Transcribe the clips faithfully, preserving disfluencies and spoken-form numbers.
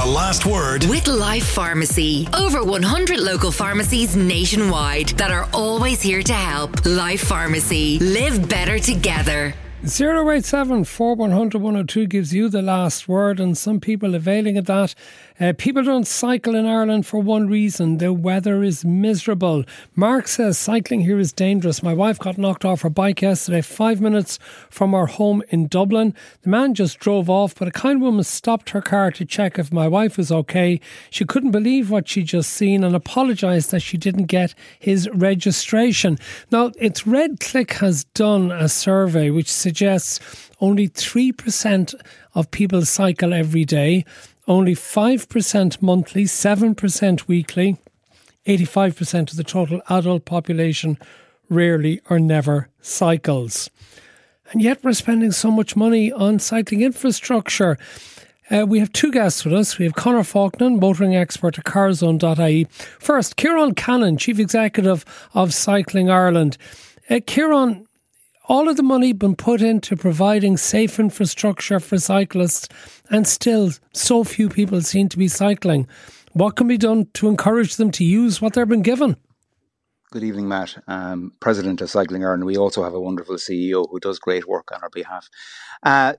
The Last Word with Life Pharmacy. Over one hundred local pharmacies nationwide that are always here to help. Life Pharmacy. Live better together. zero eight seven, four one zero zero, one oh two gives you the last word, and some people availing of that. Uh, people don't cycle in Ireland for one reason: the weather is miserable. Mark says cycling here is dangerous. My wife got knocked off her bike yesterday, five minutes from our home in Dublin. The man just drove off, but a kind woman stopped her car to check if my wife was okay. She couldn't believe what she'd just seen and apologised that she didn't get his registration. Now, it's Red Click has done a survey which suggests only three percent of people cycle every day, only five percent monthly, seven percent weekly, eighty-five percent of the total adult population rarely or never cycles. And yet we're spending so much money on cycling infrastructure. Uh, we have two guests with us. We have Conor Faulkner, motoring expert at carzone dot I E. First, Ciarán Cannon, Chief Executive of Cycling Ireland. Uh, Ciarán, all of the money been put into providing safe infrastructure for cyclists, and still so few people seem to be cycling. What can be done to encourage them to use what they've been given? Good evening, Matt. Um, President of Cycling Ireland. We also have a wonderful C E O who does great work on our behalf. Uh,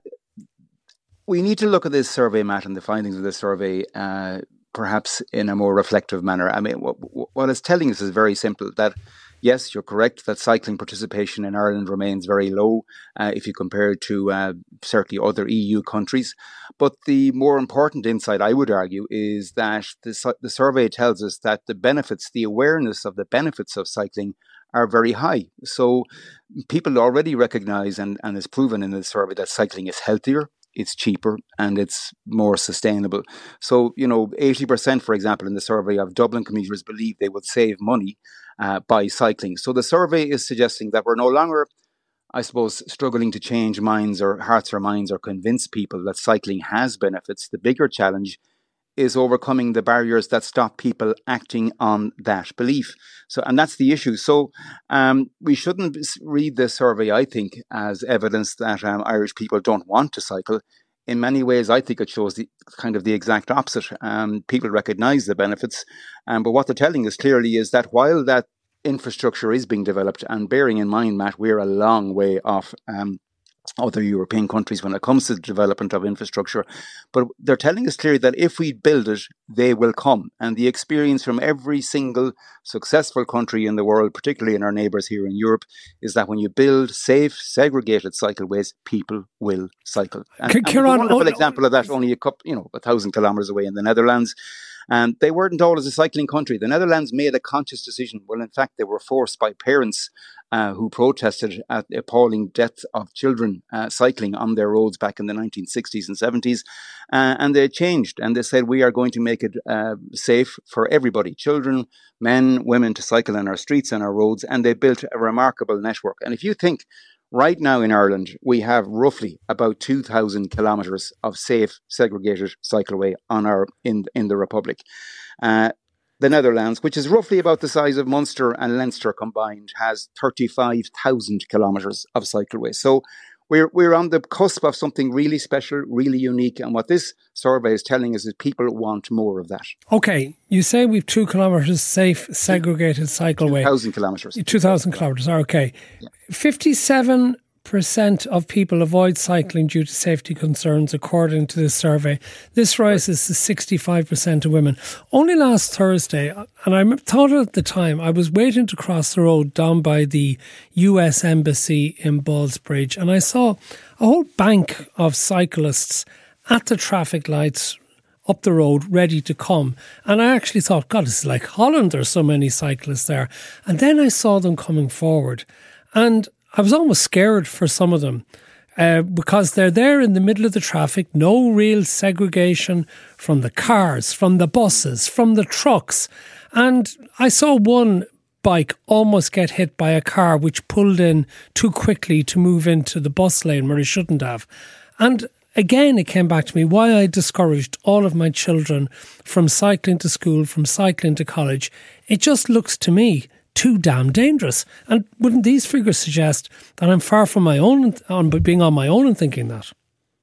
we need to look at this survey, Matt, and the findings of this survey uh, perhaps in a more reflective manner. I mean, what, what it's telling us is very simple, that yes, you're correct that cycling participation in Ireland remains very low uh, if you compare it to uh, certainly other E U countries. But the more important insight, I would argue, is that the, the survey tells us that the benefits, the awareness of the benefits of cycling are very high. So people already recognise, and, and it's proven in the survey, that cycling is healthier, it's cheaper, and it's more sustainable. So, you know, eighty percent, for example, in the survey of Dublin commuters believe they would save money uh, by cycling. So the survey is suggesting that we're no longer, I suppose, struggling to change minds or hearts or minds or convince people that cycling has benefits. The bigger challenge is overcoming the barriers that stop people acting on that belief. So, and that's the issue. So um, we shouldn't read this survey, I think, as evidence that um, Irish people don't want to cycle. In many ways, I think it shows the kind of the exact opposite. Um, people recognise the benefits, um, but what they're telling us clearly is that while that infrastructure is being developed, and bearing in mind, Matt, we're a long way off um, other European countries when it comes to the development of infrastructure. But they're telling us clearly that if we build it, they will come. And the experience from every single successful country in the world, particularly in our neighbours here in Europe, is that when you build safe, segregated cycleways, people will cycle. And, and a wonderful example of that, only a couple, you know, a thousand kilometres away in the Netherlands. And they weren't always a cycling country. The Netherlands made a conscious decision. Well, in fact, they were forced by parents uh, who protested at the appalling death of children uh, cycling on their roads back in the nineteen sixties and seventies. Uh, and they changed, and they said, we are going to make it uh, safe for everybody, children, men, women, to cycle on our streets and our roads. And they built a remarkable network. And if you think, right now in Ireland, we have roughly about two thousand kilometres of safe, segregated cycleway on our in in the Republic. Uh, the Netherlands, which is roughly about the size of Munster and Leinster combined, has thirty-five thousand kilometres of cycleway. So we're we're on the cusp of something really special, really unique. And what this survey is telling us is people want more of that. Okay, you say we've two kilometres safe, segregated cycleway. two thousand kilometres. two thousand kilometres, okay. Yeah. fifty-seven percent of people avoid cycling due to safety concerns, according to this survey. This rises to sixty-five percent of women. Only last Thursday, and I thought at the time, I was waiting to cross the road down by the U S Embassy in Ballsbridge, and I saw a whole bank of cyclists at the traffic lights up the road, ready to come. And I actually thought, God, this is like Holland, there's so many cyclists there. And then I saw them coming forward, and I was almost scared for some of them uh, because they're there in the middle of the traffic, no real segregation from the cars, from the buses, from the trucks. And I saw one bike almost get hit by a car which pulled in too quickly to move into the bus lane where it shouldn't have. And again, it came back to me why I discouraged all of my children from cycling to school, from cycling to college. It just looks to me too damn dangerous. And wouldn't these figures suggest that I'm far from my own, on being on my own and thinking that?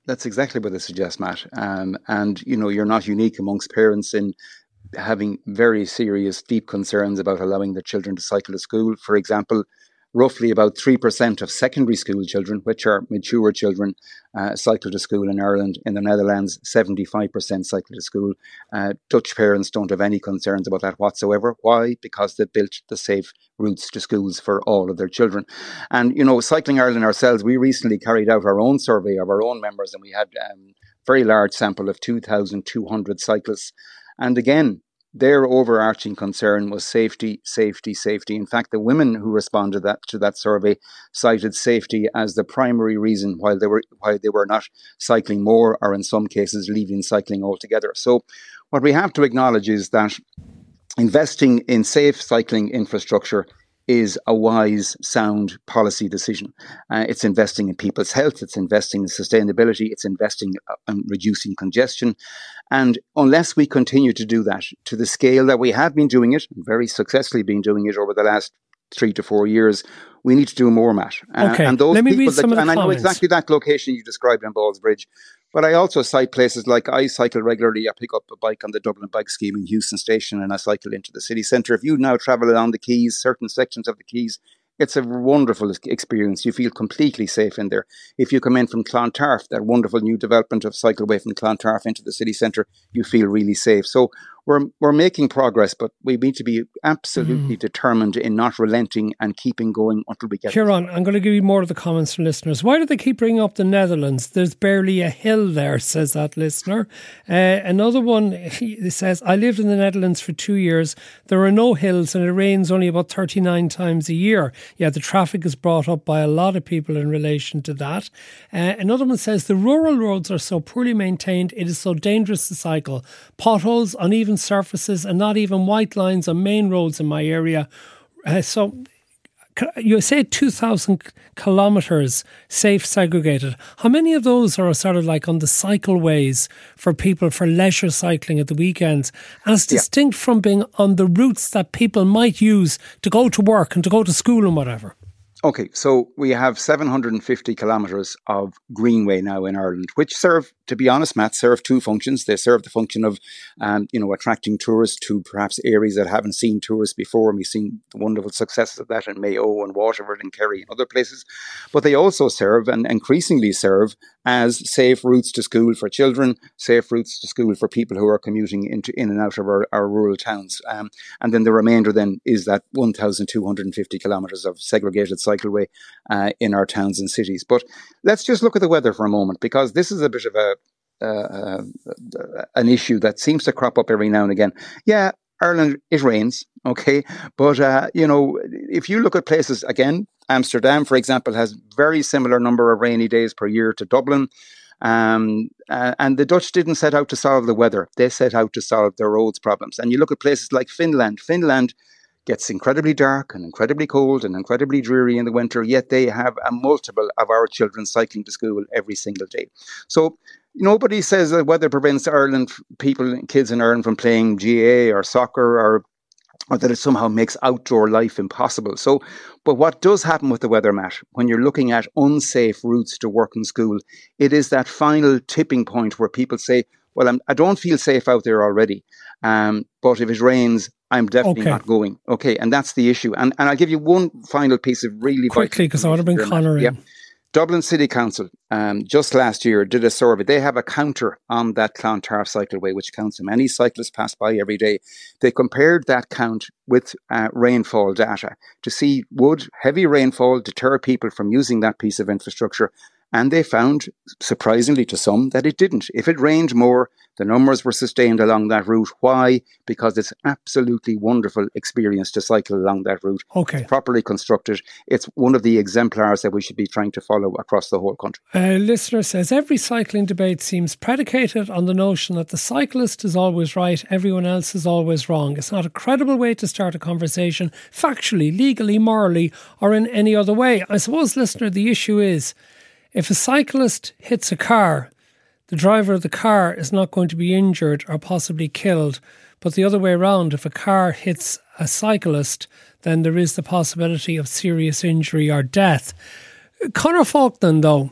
That's exactly what it suggests, Matt. Um, and, you know, you're not unique amongst parents in having very serious, deep concerns about allowing their children to cycle to school. For example, roughly about three percent of secondary school children, which are mature children, uh, cycle to school in Ireland. In the Netherlands, seventy-five percent cycle to school. Uh, Dutch parents don't have any concerns about that whatsoever. Why? Because they built the safe routes to schools for all of their children. And, you know, Cycling Ireland ourselves, we recently carried out our own survey of our own members, and we had a um, very large sample of two thousand two hundred cyclists. And again, their overarching concern was safety, safety, safety. In fact, the women who responded that, to that survey cited safety as the primary reason why they were why they were not cycling more, or in some cases leaving cycling altogether. So what we have to acknowledge is that investing in safe cycling infrastructure is a wise, sound policy decision. Uh, it's investing in people's health, it's investing in sustainability, it's investing in reducing congestion. And unless we continue to do that to the scale that we have been doing it, very successfully been doing it over the last three to four years, we need to do more, Matt. Uh, okay, and those let me people read some that, of the And comments. I know exactly that location you described in Ballsbridge, but I also cite places like I cycle regularly. I pick up a bike on the Dublin Bike Scheme in Houston Station and I cycle into the city centre. If you now travel along the quays, certain sections of the quays, it's a wonderful experience. You feel completely safe in there. If you come in from Clontarf, that wonderful new development of cycleway from Clontarf into the city centre, you feel really safe. So we're we're making progress, but we need to be absolutely mm. determined in not relenting and keeping going until we get Ciarán, I'm going to give you more of the comments from listeners. Why do they keep bringing up the Netherlands? There's barely a hill there, says that listener. Uh, another one, he says, I lived in the Netherlands for two years. There are no hills and it rains only about thirty-nine times a year. Yeah, the traffic is brought up by a lot of people in relation to that. Uh, another one says, the rural roads are so poorly maintained, it is so dangerous to cycle. Potholes, uneven surfaces, and not even white lines on main roads in my area. Uh, so you say two thousand kilometres safe segregated. How many of those are sort of like on the cycleways for people for leisure cycling at the weekends, as distinct yeah. from being on the routes that people might use to go to work and to go to school and whatever? Okay, so we have seven hundred fifty kilometres of greenway now in Ireland, which serve, to be honest, Matt, serve two functions. They serve the function of, um, you know, attracting tourists to perhaps areas that haven't seen tourists before. And we've seen the wonderful successes of that in Mayo and Waterford and Kerry and other places. But they also serve, and increasingly serve, as safe routes to school for children, safe routes to school for people who are commuting into in and out of our, our rural towns. Um, and then the remainder then is that one thousand two hundred fifty kilometres of segregated cycleway uh, in our towns and cities. But let's just look at the weather for a moment, because this is a bit of a uh, uh, an issue that seems to crop up every now and again. Yeah, Ireland, it rains, okay, but uh, you know, if you look at places, again, Amsterdam, for example, has very similar number of rainy days per year to Dublin. Um, uh, and the Dutch didn't set out to solve the weather. They set out to solve their roads problems. And you look at places like Finland. Finland gets incredibly dark and incredibly cold and incredibly dreary in the winter, yet they have a multiple of our children cycling to school every single day. So nobody says that weather prevents Ireland, people, kids in Ireland from playing G A A or soccer, or or that it somehow makes outdoor life impossible. So, but what does happen with the weather, Matt, when you're looking at unsafe routes to work and school, it is that final tipping point where people say, well, I'm, I don't feel safe out there already, um, but if it rains, I'm definitely okay. not going. Okay, and that's the issue. And and I'll give you one final piece of really quickly, because I want to bring Conor in. Yeah. Dublin City Council, um, just last year, did a survey. They have a counter on that Clontarf cycleway, which counts how many cyclists pass by every day. They compared that count with uh, rainfall data to see, would heavy rainfall deter people from using that piece of infrastructure? And they found, surprisingly to some, that it didn't. If it rained more, the numbers were sustained along that route. Why? Because it's absolutely wonderful experience to cycle along that route. Okay. It's properly constructed. It's one of the exemplars that we should be trying to follow across the whole country. A listener says, every cycling debate seems predicated on the notion that the cyclist is always right, everyone else is always wrong. It's not a credible way to start a conversation, factually, legally, morally, or in any other way. I suppose, listener, the issue is, if a cyclist hits a car, the driver of the car is not going to be injured or possibly killed. But the other way around, if a car hits a cyclist, then there is the possibility of serious injury or death. Conor Faulkner, though,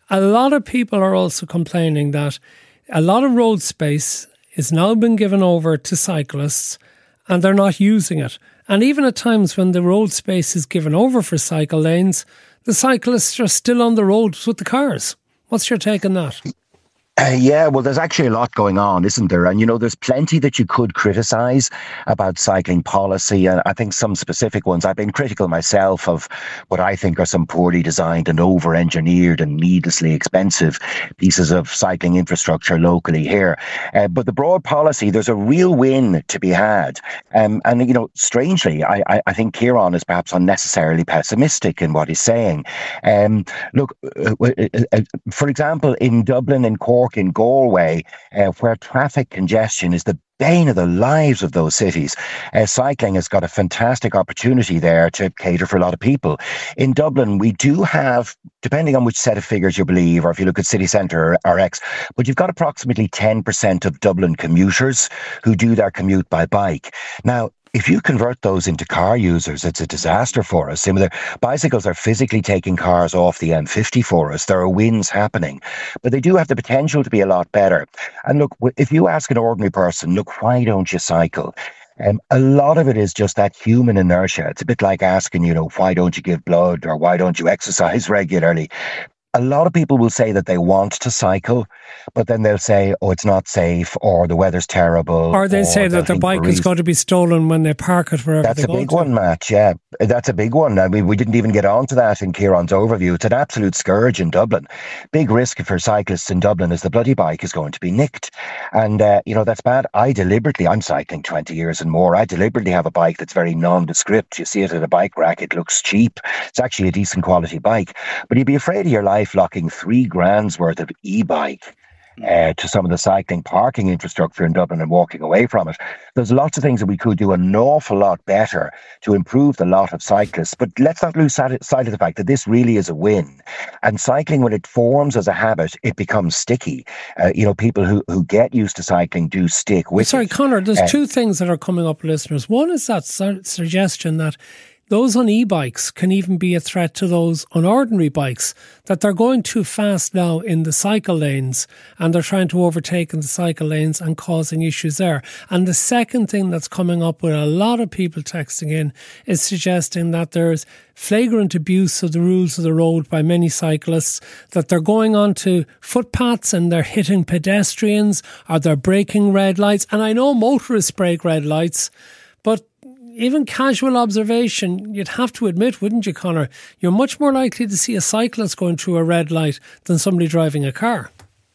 a lot of people are also complaining that a lot of road space is now been given over to cyclists and they're not using it. And even at times when the road space is given over for cycle lanes, the cyclists are still on the roads with the cars. What's your take on that? Uh, yeah, well, there's actually a lot going on, isn't there? And, you know, there's plenty that you could criticise about cycling policy. And I think some specific ones, I've been critical myself of what I think are some poorly designed and over-engineered and needlessly expensive pieces of cycling infrastructure locally here. Uh, but the broad policy, there's a real win to be had. Um, and, you know, strangely, I, I, I think Ciarán is perhaps unnecessarily pessimistic in what he's saying. Um, look, uh, uh, for example, in Dublin and Cork, in Galway, uh, where traffic congestion is the bane of the lives of those cities, uh, cycling has got a fantastic opportunity there to cater for a lot of people. In Dublin, we do have, depending on which set of figures you believe, or if you look at city centre or, or X, but you've got approximately ten percent of Dublin commuters who do their commute by bike. Now, if you convert those into car users, it's a disaster for us. I mean, bicycles are physically taking cars off the M fifty for us. There are wins happening, but they do have the potential to be a lot better. And look, if you ask an ordinary person, look, why don't you cycle? Um, a lot of it is just that human inertia. It's a bit like asking, you know, why don't you give blood or why don't you exercise regularly? A lot of people will say that they want to cycle, but then they'll say, oh, it's not safe, or the weather's terrible. Or they say that the bike is going to be stolen when they park it wherever That's they a go big to. one, Matt, yeah. That's a big one. I mean, we didn't even get onto that in Ciarán's overview. It's an absolute scourge in Dublin. Big risk for cyclists in Dublin is the bloody bike is going to be nicked. And, uh, you know, that's bad. I deliberately, I'm cycling twenty years and more, I deliberately have a bike that's very nondescript. You see it at a bike rack, it looks cheap. It's actually a decent quality bike. But you'd be afraid of your life locking three grand's worth of e-bike uh, to some of the cycling parking infrastructure in Dublin and walking away from it. There's lots of things that we could do an awful lot better to improve the lot of cyclists. But let's not lose sight of the fact that this really is a win. And cycling, when it forms as a habit, it becomes sticky. Uh, you know, people who, who get used to cycling do stick with Sorry, it. Conor, there's uh, two things that are coming up, listeners. One is that su- suggestion that those on e-bikes can even be a threat to those on ordinary bikes, that they're going too fast now in the cycle lanes and they're trying to overtake in the cycle lanes and causing issues there. And the second thing that's coming up with a lot of people texting in is suggesting that there's flagrant abuse of the rules of the road by many cyclists, that they're going onto footpaths and they're hitting pedestrians or they're breaking red lights. And I know motorists break red lights, but even casual observation, you'd have to admit, wouldn't you, Conor, you're much more likely to see a cyclist going through a red light than somebody driving a car.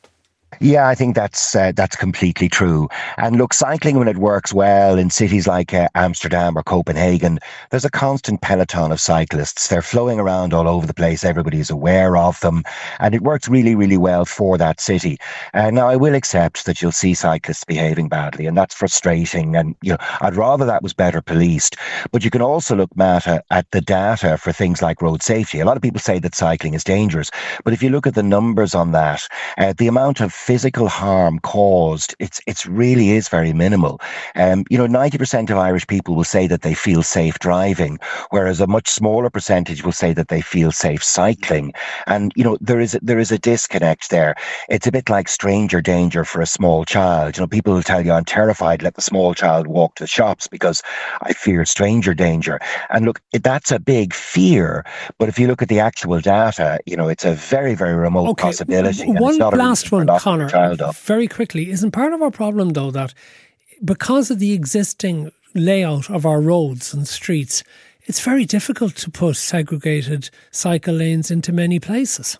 Yeah, I think that's uh, that's completely true. And look, cycling, when it works well in cities like uh, Amsterdam or Copenhagen, there's a constant peloton of cyclists. They're flowing around all over the place. Everybody's aware of them. And it works really, really well for that city. Uh, now, I will accept that you'll see cyclists behaving badly, and that's frustrating. And, you know, I'd rather that was better policed. But you can also look, Matt, at the data for things like road safety. A lot of people say that cycling is dangerous. But if you look at the numbers on that, uh, the amount of physical harm caused, it's it's really is very minimal. Um, you know, ninety percent of Irish people will say that they feel safe driving, whereas a much smaller percentage will say that they feel safe cycling. And, you know, there is, there is a disconnect there. It's a bit like stranger danger for a small child. You know, people will tell you, I'm terrified, let the small child walk to the shops because I fear stranger danger. And look, that's a big fear. But if you look at the actual data, you know, it's a very, very remote okay. possibility. One it's not last a one, Conor, very quickly. quickly. Isn't part of our problem, though, that because of the existing layout of our roads and streets, it's very difficult to put segregated cycle lanes into many places?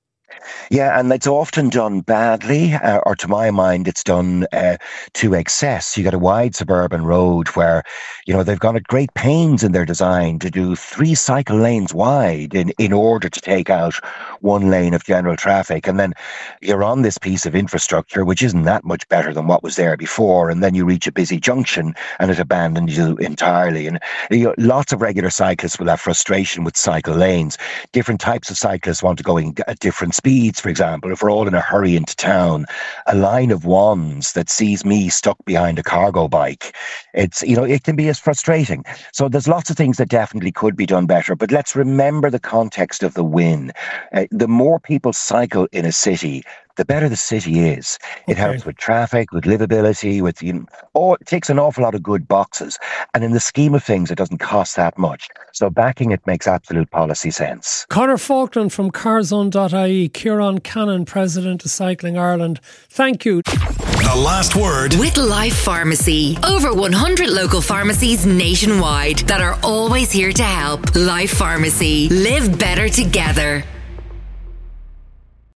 Yeah, and it's often done badly, uh, or to my mind, it's done uh, to excess. You got a wide suburban road where, you know, they've gone at great pains in their design to do three cycle lanes wide in, in order to take out one lane of general traffic. And then you're on this piece of infrastructure, which isn't that much better than what was there before. And then you reach a busy junction and it abandons you entirely. And you know, lots of regular cyclists will have frustration with cycle lanes. Different types of cyclists want to go in at different speeds. speeds, for example, if we're all in a hurry into town, a line of ones that sees me stuck behind a cargo bike, it's, you know, it can be as frustrating. So there's lots of things that definitely could be done better, but let's remember the context of the win. Uh, the more people cycle in a city, the better the city is. It okay. helps with traffic, with livability, with, you know, oh, it ticks an awful lot of good boxes. And in the scheme of things, it doesn't cost that much. So backing it makes absolute policy sense. Conor Falkland from carzone dot I E, Kieran Cannon, President of Cycling Ireland. Thank you. The last word with Life Pharmacy. Over one hundred local pharmacies nationwide that are always here to help. Life Pharmacy. Live better together.